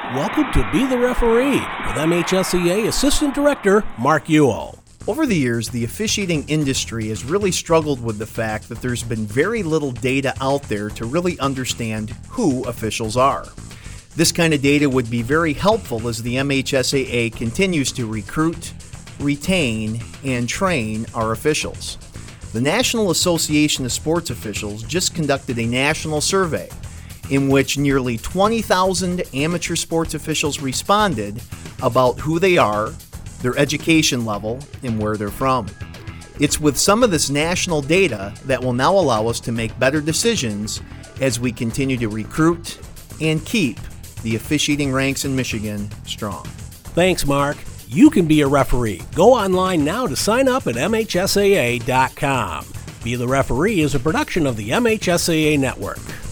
Welcome to Be the Referee with MHSAA Assistant Director Mark Ewell. Over the years, the officiating industry has really struggled with the fact that there's been very little data out there to really understand who officials are. This kind of data would be very helpful as the MHSAA continues to recruit, retain, and train our officials. The National Association of Sports Officials just conducted a national survey in which nearly 20,000 amateur sports officials responded about who they are, their education level, and where they're from. It's with some of this national data that will now allow us to make better decisions as we continue to recruit and keep the officiating ranks in Michigan strong. Thanks, Mark. You can be a referee. Go online now to sign up at MHSAA.com. Be the Referee is a production of the MHSAA Network.